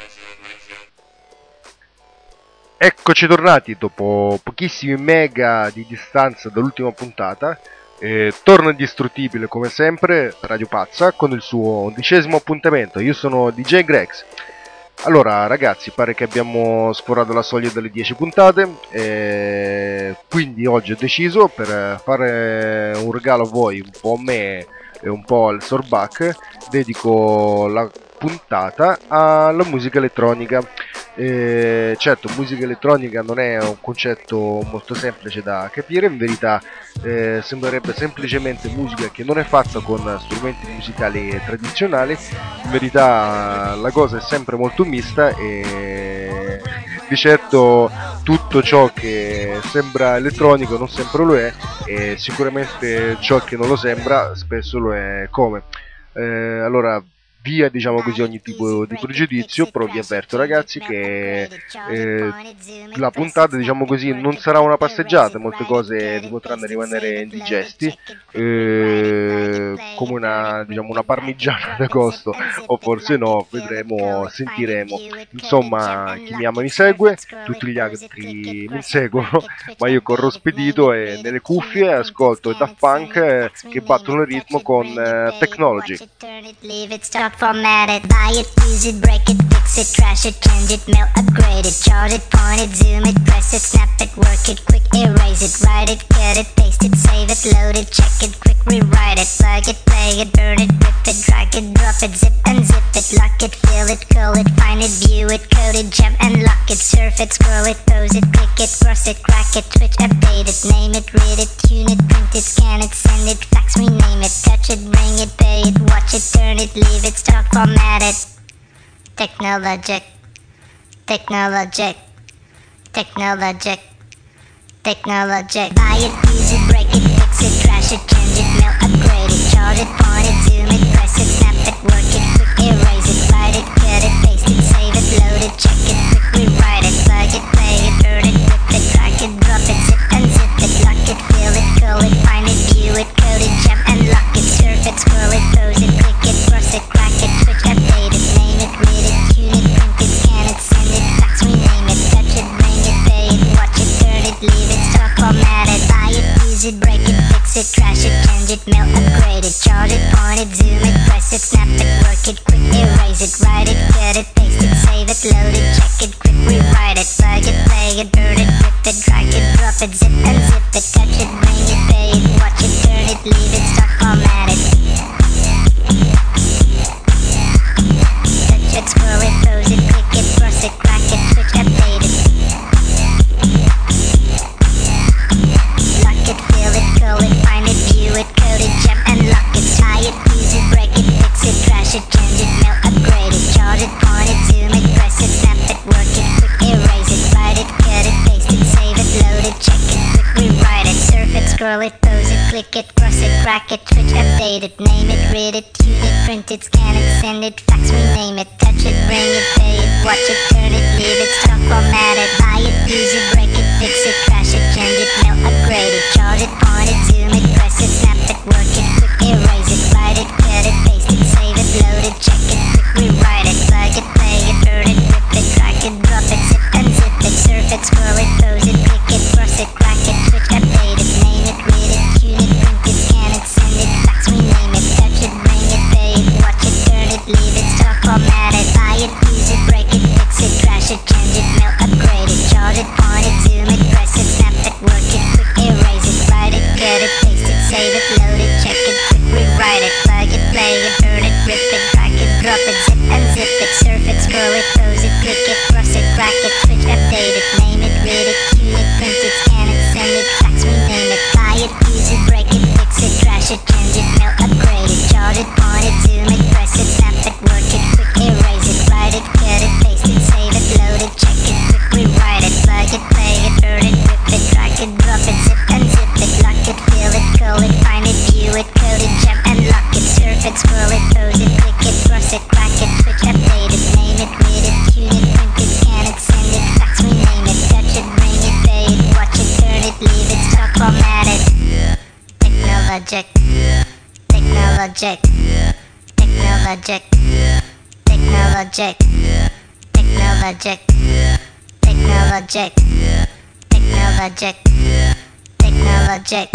Eccoci tornati dopo pochissimi mega di distanza dall'ultima puntata. Torna indistruttibile come sempre Radio Pazza con il suo 11° appuntamento. Io sono DJ Grex. Allora ragazzi, pare che abbiamo sforato la soglia delle 10 puntate, quindi oggi ho deciso, per fare un regalo a voi, un po' a me e un po' al Sorbac, dedico la puntata alla musica elettronica. Certo, musica elettronica non è un concetto molto semplice da capire, in verità sembrerebbe semplicemente musica che non è fatta con strumenti musicali tradizionali. In verità la cosa è sempre molto mista e di certo tutto ciò che sembra elettronico non sempre lo è, e sicuramente ciò che non lo sembra spesso lo è. Come allora, via diciamo così ogni tipo di pregiudizio, però vi avverto ragazzi che la puntata diciamo così non sarà una passeggiata, molte cose vi potranno rimanere indigesti, come una diciamo una parmigiana d'agosto, o forse no, vedremo, sentiremo. Insomma, chi mi ama mi segue, tutti gli altri mi seguono, ma io corro spedito e nelle cuffie ascolto Daft Punk che battono il ritmo con Technology. Format it, buy it, use it, break it, fix it, trash it, change it, mail, upgrade it, chart it, point it, zoom it, press it, snap it, work it, quick erase it, write it, cut it, paste it, save it, load it, check it, quick rewrite it, plug it, play it, burn it, rip it, drag it, drop it, zip and zip it, lock it, fill it, curl it, find it, view it, code it, jump and lock it, surf it, scroll it, pose it, click it, cross it, crack it, switch, update it, name it, read it, tune it, print it, scan it, send it, fax, rename it, touch it, bring it, pay it, watch it, turn it, leave it, stock, format it. Technologic, technologic, technologic, technologic. Buy it, use it, break it, fix it, trash it, change it, mail, upgrade it, chart it, point it, zoom it, press it, snap it, work it, quick erase it, write it, cut it, paste it, save it, load it, check it, quick rewrite it, plug it, play it, burn it, rip it, drag it, drop it, zip and zip it, lock it, fill it, curl it, find it, view it, code it, jump and lock it, surf it, scroll it, pose it, click it, cross it, crack it, switch, update it, name it, read it, tune it, print it, scan it, send it, fax, rename it, touch it, bring it, pay it, watch it, turn it, leave it, stock, format it, buy it, use it, break it, fix it, trash it, change it, mail, upgrade it, chart it, point it, zoom it, press it, snap it, work it, quick erase it, write it, cut it, paste it, save it, load it, check it, quick rewrite it, plug it, play it, burn it, rip it, drag it, drop it, zip and zip it, touch it, bring it, pay it, watch it, turn it, leave it, stock, format it. Touch it, scroll it, pose it, click it, cross it, crack it, switch, update it. Lock it, fill it, curl it, find it, view it, code it, jump and lock it, tie it, use it, break it, fix it, trash it, change it, mail, upgrade it, chart it, point it, zoom it, press it, snap it, work it, quick erase it, write it, cut it, paste it, save it, load it, check it, quick rewrite it, surf it, scroll it, pose it, click it, cross it, crack it, switch, update it, name it, read it, tune it, print it, scan it, send it, fax, rename it, touch it, bring it, pay it, watch it, turn it, leave it, stock, format it, buy it, use it, break it, fix it, trash it, change it, mail, upgrade it, chart it, point it, zoom it, press it, snap it, work it, quick erase it, write it, cut it, paste it, save it, load it, check it, quick rewrite it, plug it, play it, burn it, rip it, drag it, drop it, zip and zip it, surf it, scroll it, pose it, click it, cross it, crack it, switch, update it, name it, read it, tune it, print it, scan it, send it, fax, rename it, touch it, bring it, pay it, watch it, turn it, leave it, stock, format it, buy it, use it, break it, fix it, trash it, change it, mail, upgrade it, chart it, point it, zoom it, press it, snap it, work it, quick erase it, write it, cut it, paste it, save it, load it, check it, quick rewrite it, plug it, play it, burn it, rip it, drag it, drop it, zip and zip it, surf it, scroll it, pose it, click it, cross it, crack it, switch, update it, name it, read it, tune it, print it, scan it, send it, fax, rename it, buy it, use it, break it, fix it, trash it, change it, mail, upgrade it, chart it, point it, zoom it, press it, snap it, work it, quick erase it, write it, cut it, paste it, save it, load it, check it, quick rewrite it, plug it, play it, burn it, rip it, drag it, drop it, zip and zip it, lock it, fill it, curl it, find it, view it, code it, jump and lock it, surf it, scroll it, pose it, click it, cross it, crack it, switch, update it, name it, read it, tune it, print it, scan it, send it, fax, rename it, touch it, bring it, pay it, watch it, turn it, leave it, stock, format it. Technologic, technologic, technologic, technologic, technologic, Technologic, technologic, technologic, technologic.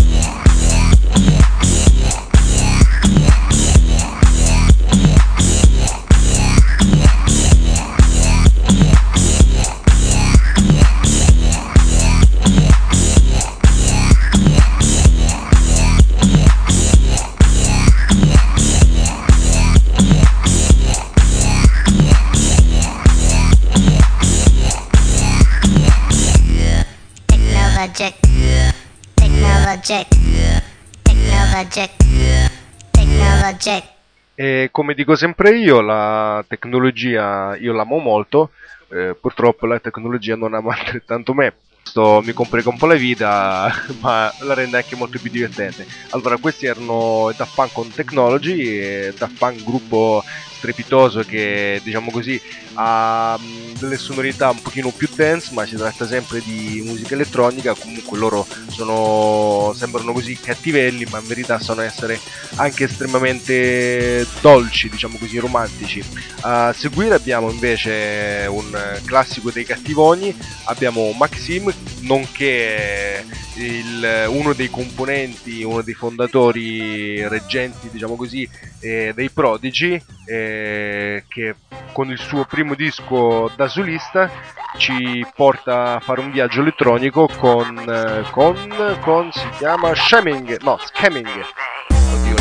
Technologic, technologic, technologic. E come dico sempre io, la tecnologia io l'amo molto, purtroppo la tecnologia non ama altrettanto me. Questo mi complica un po' la vita, ma la rende anche molto più divertente. Allora, questi erano Daft Punk con Technology, e Daft Punk, gruppo strepitoso che, diciamo così, ha delle sonorità un pochino più dance, ma si tratta sempre di musica elettronica. Comunque loro sembrano così cattivelli, ma in verità sono essere anche estremamente dolci, diciamo così, romantici. A seguire abbiamo invece un classico dei cattivoni, abbiamo Maxim, nonché uno dei componenti, uno dei fondatori reggenti, diciamo così, dei Prodigy, che con il suo primo disco da solista ci porta a fare un viaggio elettronico con si chiama Scamming. Oddio,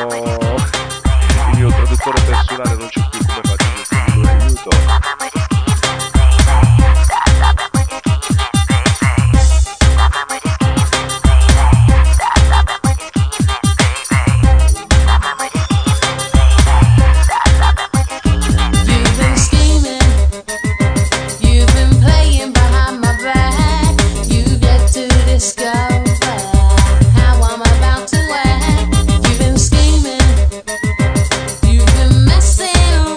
il mio traduttore personale non c'è più, come faccio a tradurre, aiuto. You've been scheming, you've been messing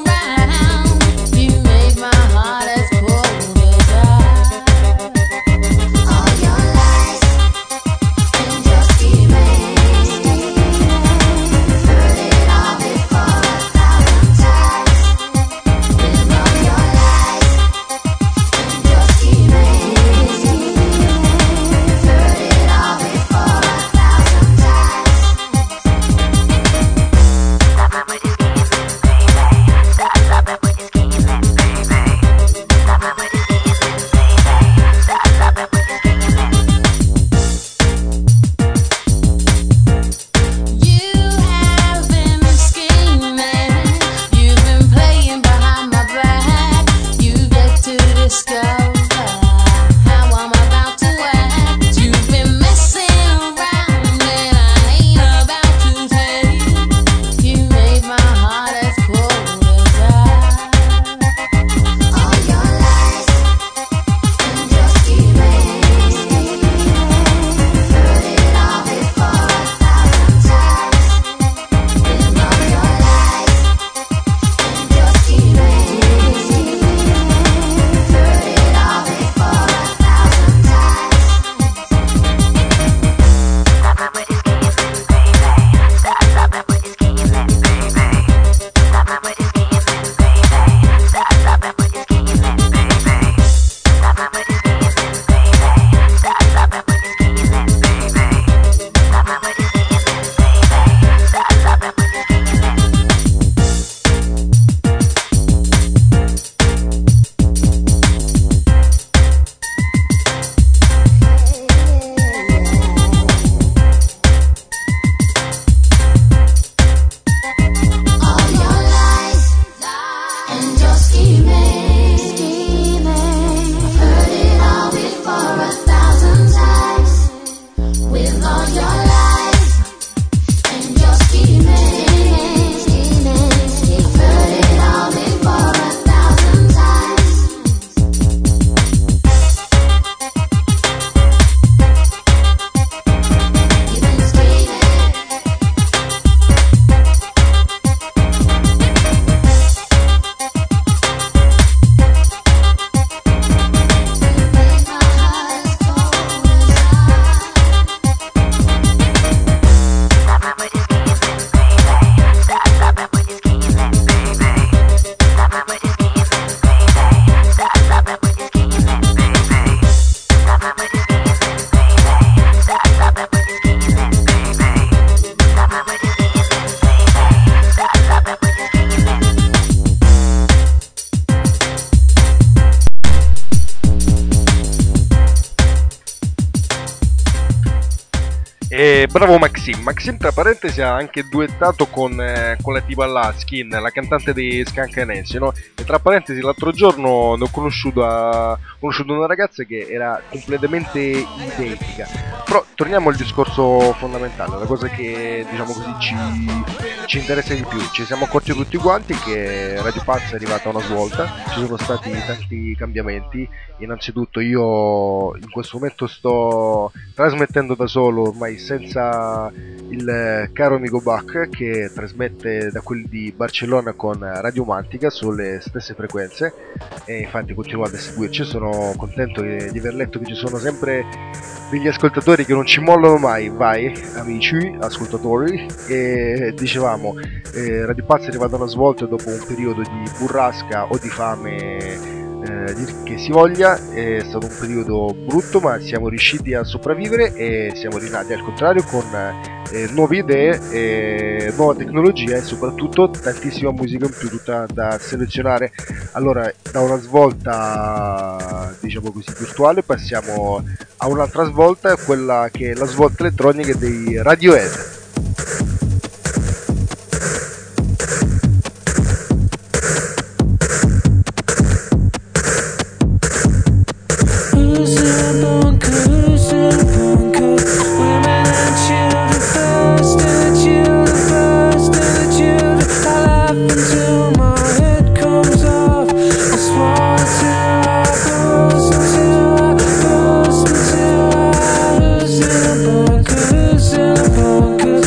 E bravo Maxim. Maxim, tra parentesi, ha anche duettato con la tipa là, Skin, la cantante dei Scancanensi, no? E tra parentesi, l'altro giorno ne ho conosciuto una ragazza che era completamente identica. Però torniamo al discorso fondamentale, la cosa che, diciamo così, ci interessa di più. Ci siamo accorti tutti quanti che Radio Pazza è arrivata a una svolta, ci sono stati tanti cambiamenti. Innanzitutto io in questo momento sto trasmettendo da solo, ormai senza il caro amico Bach che trasmette da quelli di Barcellona con Radio Mantica sulle stesse frequenze, e infatti continuate a seguirci. Sono contento di aver letto che ci sono sempre degli ascoltatori che non ci mollano mai. Vai amici ascoltatori, e dicevamo Radio Pazza è arrivata a una svolta dopo un periodo di burrasca o di fame, che si voglia. È stato un periodo brutto, ma siamo riusciti a sopravvivere e siamo rinati al contrario con nuove idee, nuova tecnologia e soprattutto tantissima musica in più, tutta da selezionare. Allora, da una svolta, diciamo così, virtuale, passiamo a un'altra svolta, quella che è la svolta elettronica dei Radiohead. Bunker.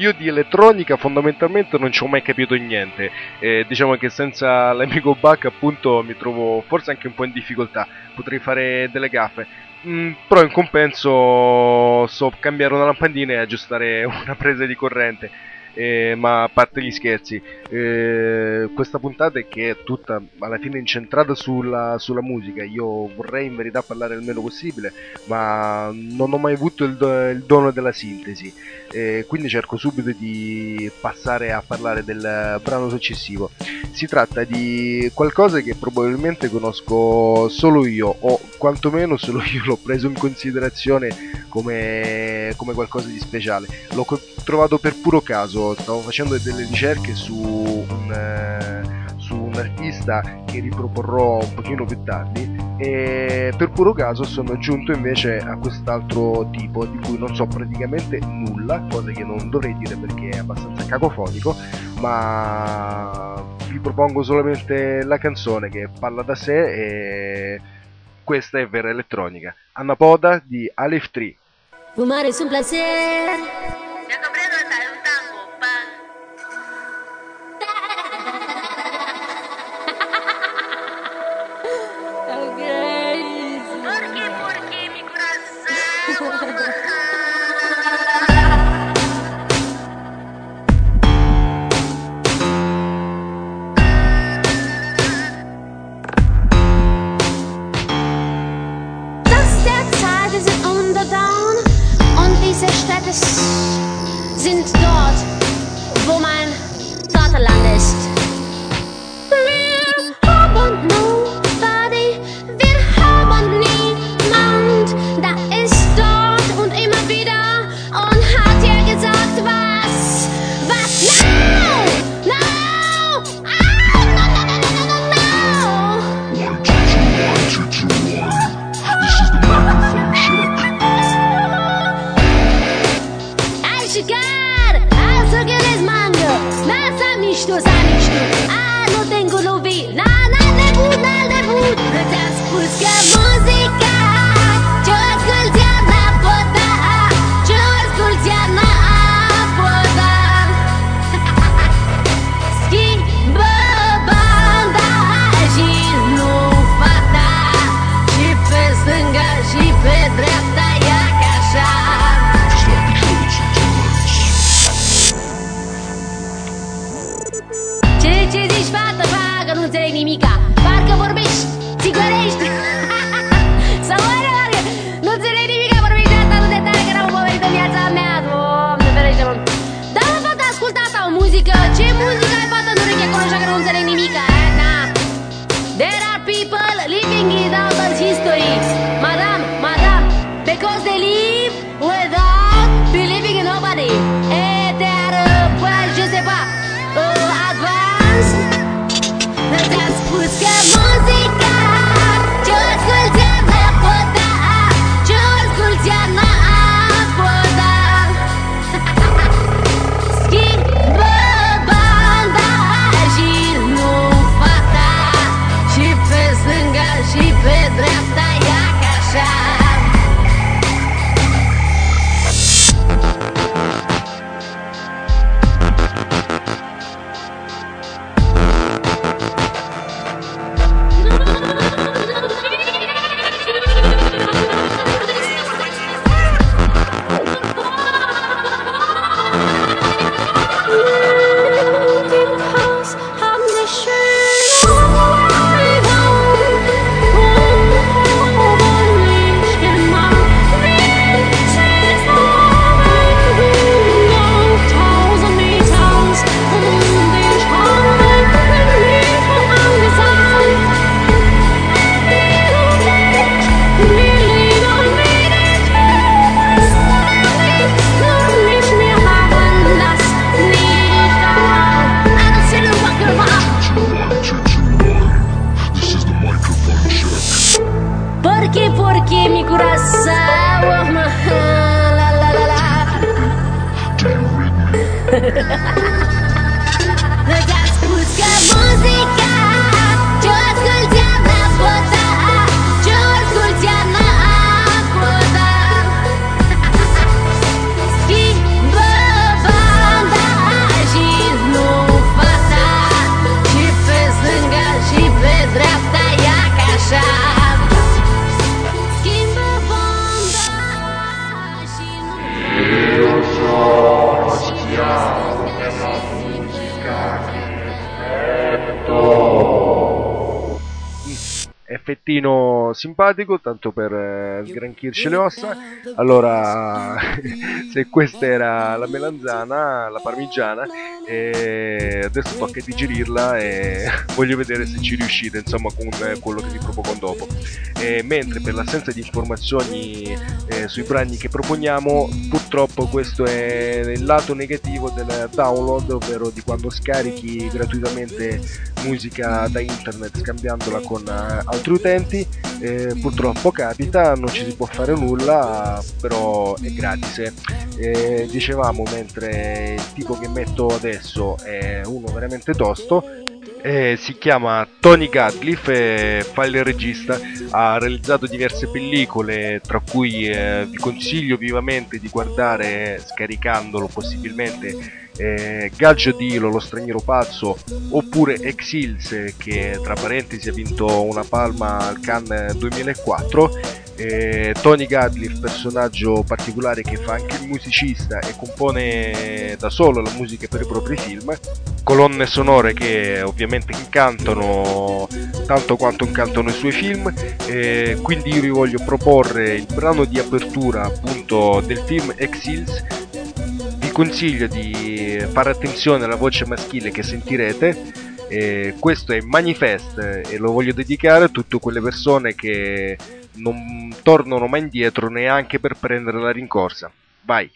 io di elettronica fondamentalmente non ci ho mai capito niente. Diciamo che senza l'amico Buck appunto mi trovo forse anche un po' in difficoltà, potrei fare delle gaffe. Però in compenso so cambiare una lampadina e aggiustare una presa di corrente. Ma a parte gli scherzi, questa puntata è che è tutta alla fine incentrata sulla musica. Io vorrei in verità parlare il meno possibile, ma non ho mai avuto il dono della sintesi, quindi cerco subito di passare a parlare del brano successivo. Si tratta di qualcosa che probabilmente conosco solo io, o quantomeno solo io l'ho preso in considerazione come qualcosa di speciale. L'ho trovato per puro caso, stavo facendo delle ricerche su un artista che riproporrò un pochino più tardi e per puro caso sono giunto invece a quest'altro tipo di cui non so praticamente nulla, cosa che non dovrei dire perché è abbastanza cacofonico, ma vi propongo solamente la canzone che parla da sé e questa è vera elettronica. Anapoda di Aleph Tree. Fumare es un placer. Me ha comprado hasta un tango, pan. ¿Por qué mi corazón? Das der Tage sind Unterdown und diese Städte sind dort, wo mein Vaterland ist. Wir haben nobody, wir haben niemand, da ist dort und immer wieder und hat ihr gesagt, was, no, no, oh, no, no, no, no, no, no, no. 1, 2, 1, 2, 2, 1. This is the microphone check. Ai chegar, alzo que les mando, mas amisto, ah, no tengo lobby, na, debut, das busca música, yo ascolti a poda, yo ascolti a poda, ski, banda, gino, fata, și pe stânga, și pe dreapta, ia ca așa. Ce zici, fată, că nu înțeleg nimica? Parcă vorbești, țigărești. Sau oare, nu înțeleg nimica, vorbești de asta, nu de tare, că n-am pomenit în viața mea. Doamne, ferește-mă. Dar mă, fată, asculta asta, o muzică. Ce muzică ai, fată, în ureche acolo, așa că nu înțeleg nimica, na. There are people living without us history. Madame, because they live without believing in nobody. Et they are, je sais pas, advanced. Te-am spus că muzica ce-o asculti a poda, ce-o asculti a poda. Schimbă banda și nu fata, și pe stânga și pe dreapta, ia ca așa. Porque mi coração, la la la la. Do you read me? Das busca música, eu ascolti a poda, eu ascolti a poda. Schimbă effettino simpatico, tanto per sgranchirci le ossa. Allora, se questa era la melanzana, la parmigiana, adesso tocca digerirla e voglio vedere se ci riuscite, insomma, con quello che vi propongo dopo. Mentre per l'assenza di informazioni sui brani che proponiamo, purtroppo questo è il lato negativo del download, ovvero di quando scarichi gratuitamente musica da internet scambiandola con altri utenti. Purtroppo capita, non ci si può fare nulla, però è gratis. Dicevamo, mentre il tipo che metto adesso è uno veramente tosto, si chiama Tony Gadliff, fa il regista, ha realizzato diverse pellicole, tra cui vi consiglio vivamente di guardare, scaricandolo possibilmente, Gaggio Dilo, Lo straniero pazzo, oppure X-Hills, che tra parentesi ha vinto una palma al Cannes 2004. Tony Gadliff, personaggio particolare che fa anche il musicista e compone da solo la musica per i propri film, colonne sonore che ovviamente incantano tanto quanto incantano i suoi film. Quindi io vi voglio proporre il brano di apertura appunto del film X-Hills. Vi consiglio di fare attenzione alla voce maschile che sentirete. Questo è Manifest e lo voglio dedicare a tutte quelle persone che non tornano mai indietro neanche per prendere la rincorsa. Vai!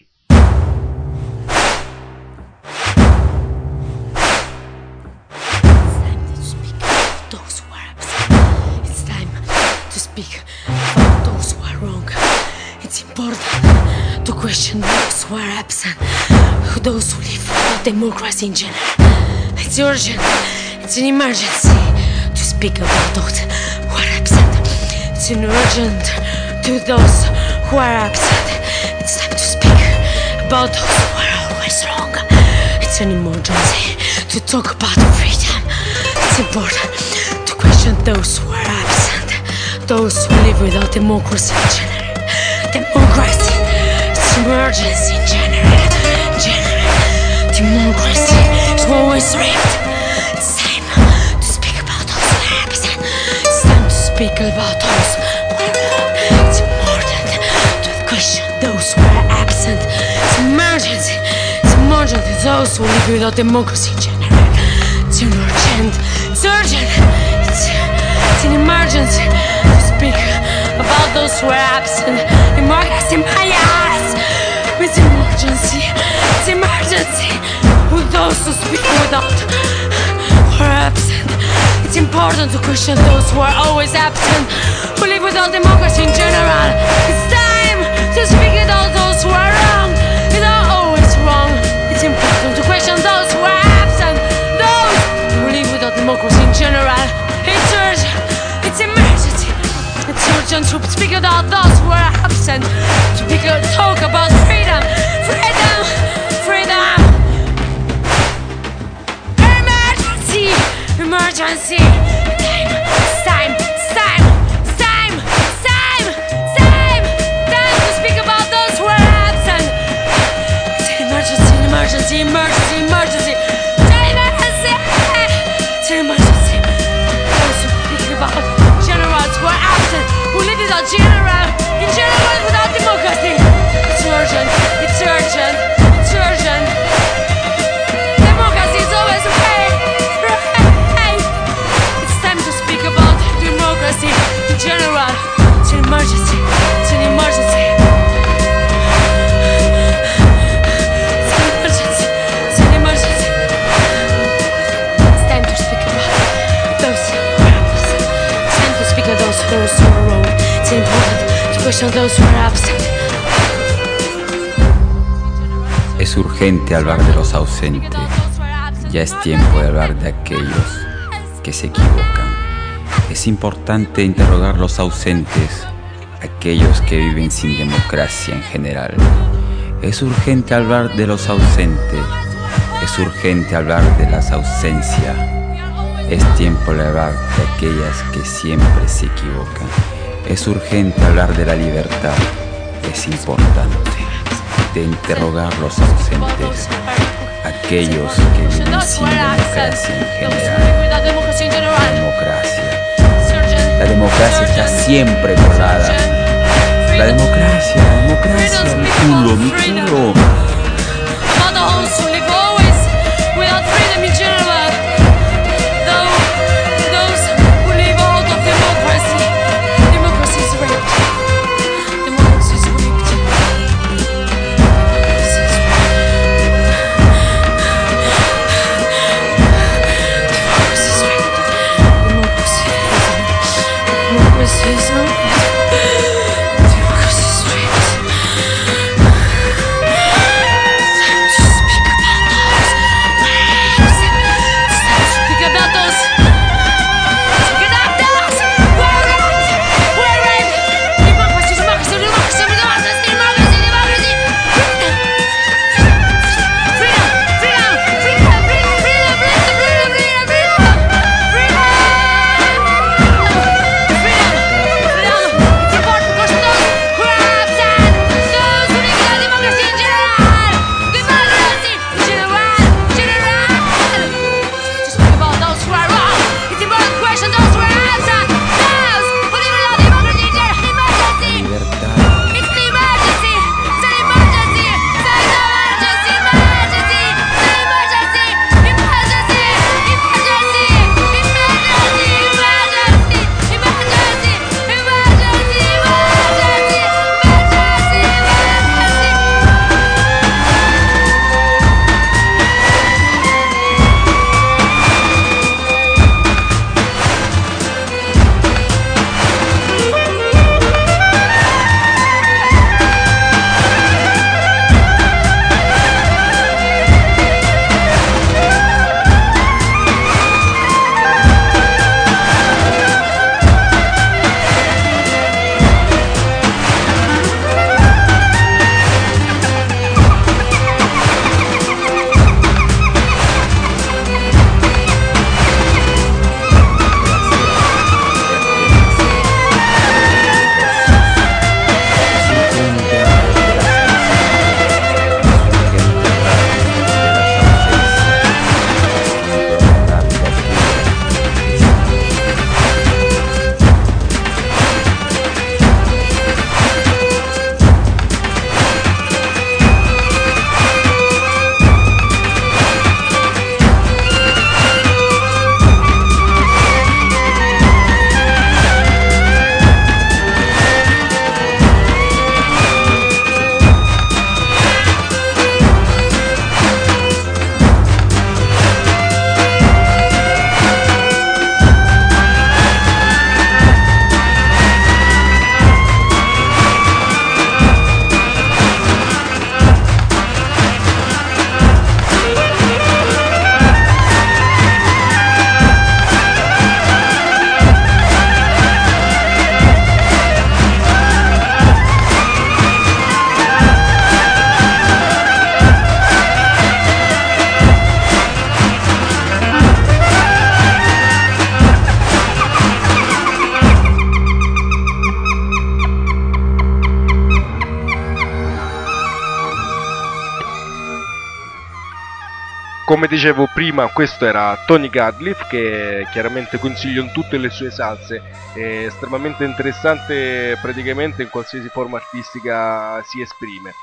It's time to speak about those who are wrong. It's important to question those who are absent, those who live without democracy in general. It's urgent, it's an emergency to speak about those who are absent. It's an urgent to those who are absent. It's time to speak about those who are always wrong. It's an emergency to talk about freedom. It's important to question those who are absent, those who live without democracy in general. Democracy, it's emergency in general. Democracy is always rigged. It's time to speak about those who are absent. It's time to speak about those who are wrong. It's important to question those who are absent. It's emergency. It's emergent to those who live without democracy in general. It's urgent. It's urgent. It's an emergency to speak about those who are absent. Democracy, my eyes. It's emergency. It's emergency with those who speak without who are absent. It's important to question those who are always absent, who live without democracy in general. It's time to speak without those who are wrong, without always wrong. It's important to question those who are absent, those who live without democracy in general. It's urgent. It's emergency. It's urgent to speak about those who are absent, to talk about freedom, freedom, freedom. Emergency, emergency. It's time, it's time, it's time, it's time, it's time, time to speak about those who are absent. It's an emergency, emergency, emergency, emergency. It's an emergency, it's an emergency. Those who speak about generals who are absent, who live without general, in general without democracy. It's urgent, it's urgent, it's urgent. Democracy is always right, right. It's time to speak about democracy in general. It's an emergency, it's an emergency. It's an emergency, it's an emergency. It's time to speak about those who are absent. It's time to speak about those who are wrong. It's important to question those who are absent. Es urgente hablar de los ausentes, ya es tiempo de hablar de aquellos que se equivocan. Es importante interrogar los ausentes, aquellos que viven sin democracia en general. Es urgente hablar de los ausentes, es urgente hablar de las ausencias. Es tiempo de hablar de aquellas que siempre se equivocan. Es urgente hablar de la libertad, es importante de interrogar los ausentes, aquellos que viven sin democracia en general. Democracia. La democracia democracia está siempre colada. La democracia, mi culo, mi culo. Not the whole soul live always without freedom in general. Though those who live out of democracy, democracy is raped. Democracy is raped. Democracy is raped. Democracy is raped. Come dicevo prima, questo era Tony Gadliff, che chiaramente consiglio in tutte le sue salse, è estremamente interessante, praticamente in qualsiasi forma artistica si esprime.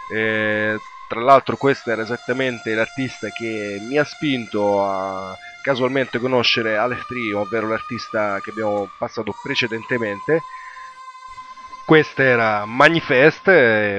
Tra l'altro questo era esattamente l'artista che mi ha spinto a casualmente conoscere Aleph Trio, ovvero l'artista che abbiamo passato precedentemente. Questa era Manifest,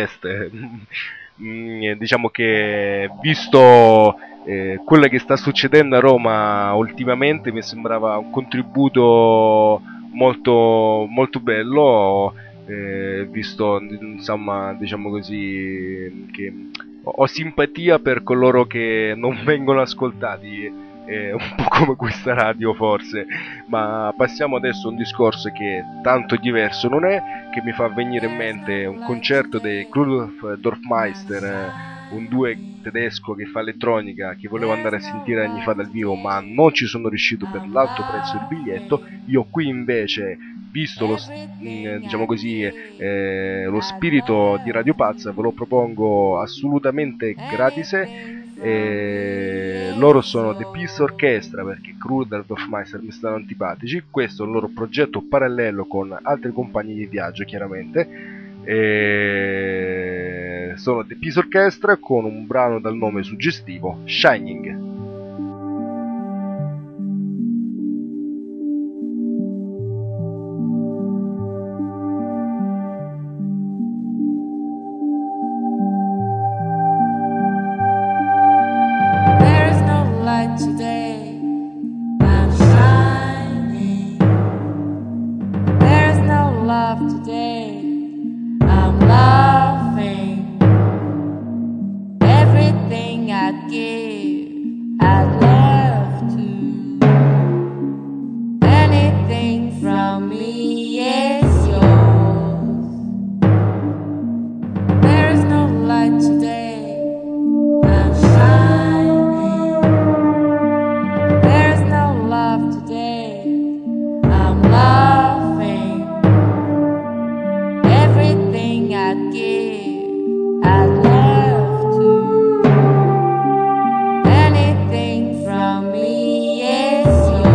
diciamo che visto quello che sta succedendo a Roma ultimamente mi sembrava un contributo molto, molto bello, visto insomma, diciamo così, che ho simpatia per coloro che non vengono ascoltati, un po' come questa radio forse. Ma passiamo adesso a un discorso che tanto diverso non è, che mi fa venire in mente un concerto dei Rudolf Dorfmeister, un duo tedesco che fa elettronica, che volevo andare a sentire anni fa dal vivo, ma non ci sono riuscito per l'alto prezzo del biglietto. Io qui invece, visto lo, diciamo così, lo spirito di Radio Pazza, ve lo propongo assolutamente gratis. Loro sono The Peace Orchestra, perché Kruder e Dorfmeister mi stanno antipatici. Questo è un loro progetto parallelo con altri compagni di viaggio, chiaramente. Sono The Peace Orchestra con un brano dal nome suggestivo, Shining. Today, I'm shining. There's no love today, I'm laughing. Everything I'd give, I'd love to. Anything from me is yours. There is no light today, I'm shining. Today, I'm laughing. Everything I'd give, I'd love to. Anything from me is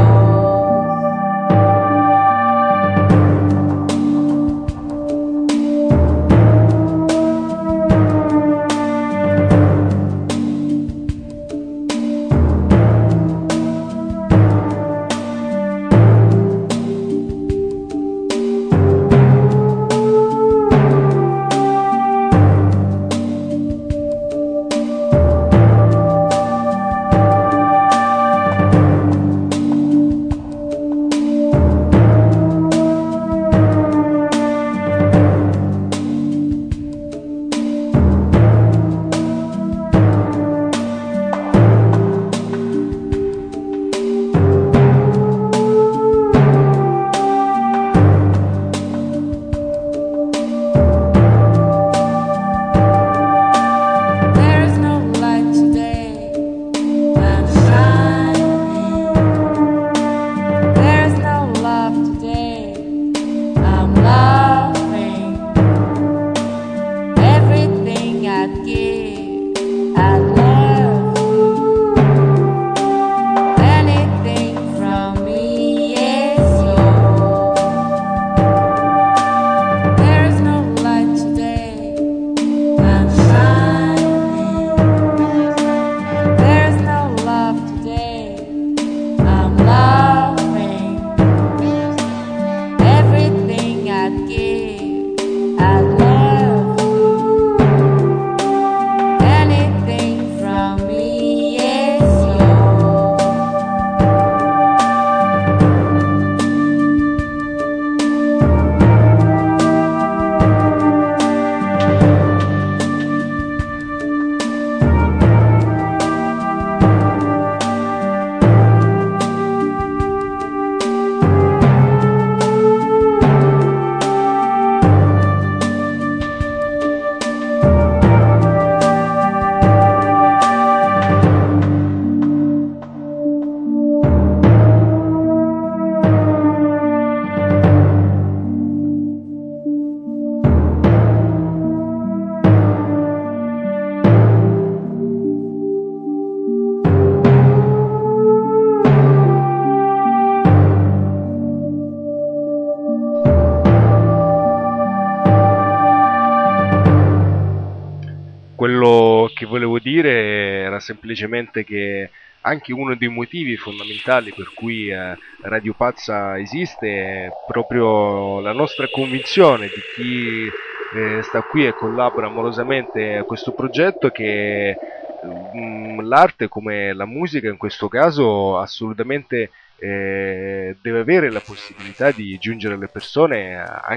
Quello che volevo dire era semplicemente che anche uno dei motivi fondamentali per cui Radio Pazza esiste è proprio la nostra convinzione di chi sta qui e collabora amorosamente a questo progetto, che l'arte, come la musica in questo caso, assolutamente deve avere la possibilità di giungere alle persone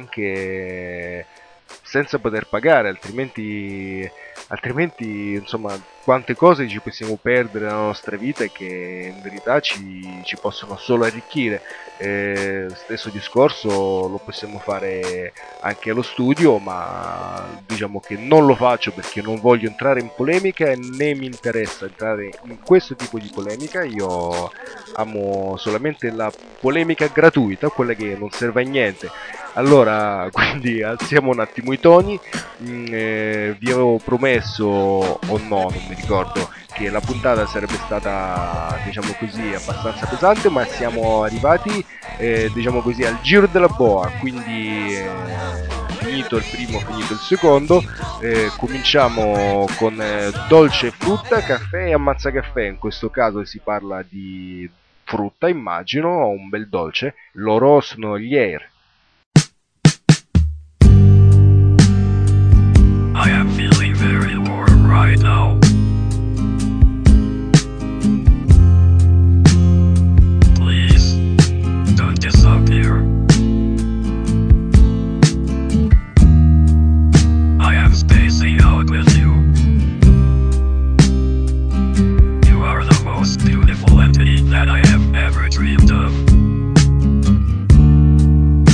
anche senza poter pagare, altrimenti insomma quante cose ci possiamo perdere nella nostra vita e che in verità ci possono solo arricchire. Stesso discorso lo possiamo fare anche allo studio, ma diciamo che non lo faccio perché non voglio entrare in polemica e né mi interessa entrare in questo tipo di polemica. Io amo solamente la polemica gratuita, quella che non serve a niente. Allora, quindi alziamo un attimo i toni. Vi avevo promesso, o no, non mi ricordo, che la puntata sarebbe stata, diciamo così, abbastanza pesante, ma siamo arrivati, diciamo così, al giro della boa, quindi finito il primo, finito il secondo, cominciamo con dolce e frutta, caffè e ammazza caffè. In questo caso si parla di frutta, immagino, un bel dolce. Loro sono gli Air. I am feeling very warm right now. Please, don't disappear. I am spacing out with you. You are the most beautiful entity that I have ever dreamed of.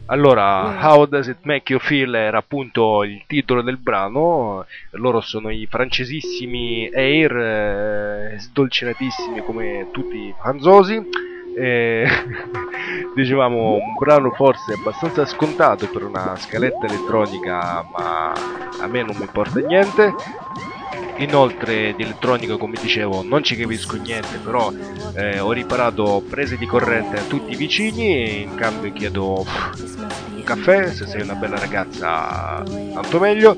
Allora, How Does It Make You Feel era appunto il titolo del brano. Loro sono i francesissimi Air, sdolcinatissimi come tutti franzosi. Dicevamo un brano forse abbastanza scontato per una scaletta elettronica, ma a me non mi importa niente. Inoltre di elettronica, come dicevo, non ci capisco niente, però ho riparato prese di corrente a tutti i vicini e in cambio chiedo un caffè. Se sei una bella ragazza tanto meglio.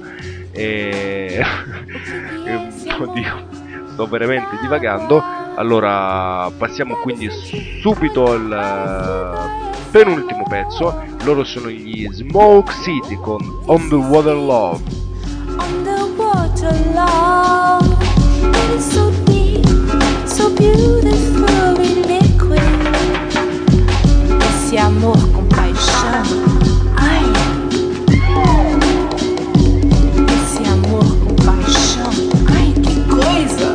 Oddio, sto veramente divagando. Allora passiamo quindi subito al penultimo pezzo. Loro sono gli Smoke City con On the Water Love. Underwater love, it is so deep, so beautifully liquid. Esse amor com paixão, ai. Esse amor com paixão, ai que coisa.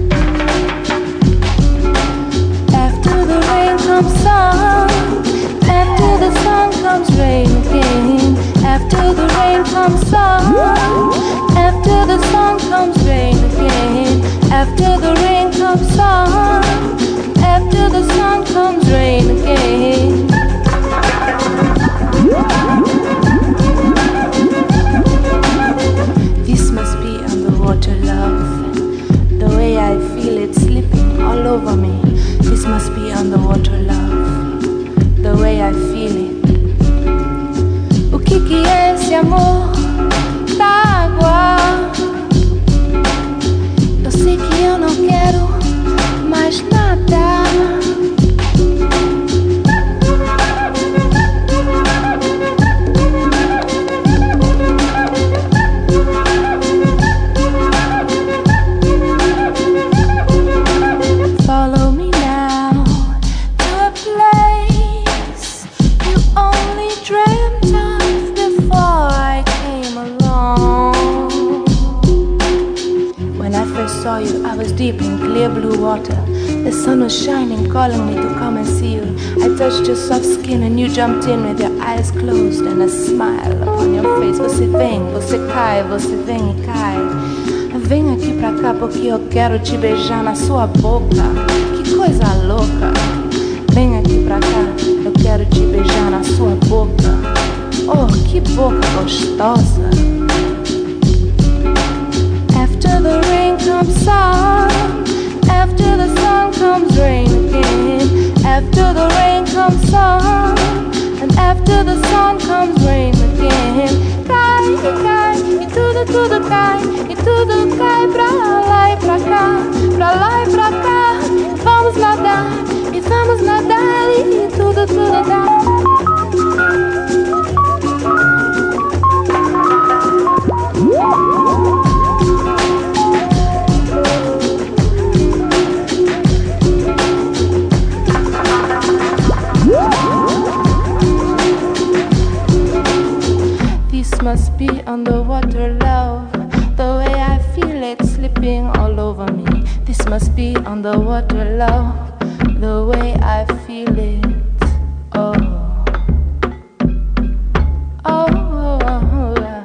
After the rain comes sun, after the sun comes rain again. After the rain comes sun, after the sun comes rain again. After the rain comes sun, after the sun comes rain again. This must be underwater love, the way I feel it slipping all over me. This must be underwater love, the way I feel it. O que é esse amor da água? Eu sei que eu não quero mais nada. Follow me now to a place you only dreamt of before I came along. When I first saw you, I was deep in clear blue water. The sun was shining, calling me to come and see you. I touched your soft skin and you jumped in with your eyes closed and a smile upon your face. Você vem, você cai, você vem e cai. Vem aqui pra cá porque eu quero te beijar na sua boca. Que coisa louca. Vem aqui pra cá, eu quero te beijar na sua boca. Oh, que boca gostosa. After the rain comes sun, after the sun comes rain again. After the rain comes sun, and after the sun comes rain again. Cai, cai, e tudo cai, e tudo cai pra lá e pra cá, pra lá e pra cá. Vamos nadar, e vamos nadar, e tudo dá. This must be underwater love, the way I feel it slipping all over me. This must be underwater love, the way I feel it. Oh, oh, oh, oh, yeah.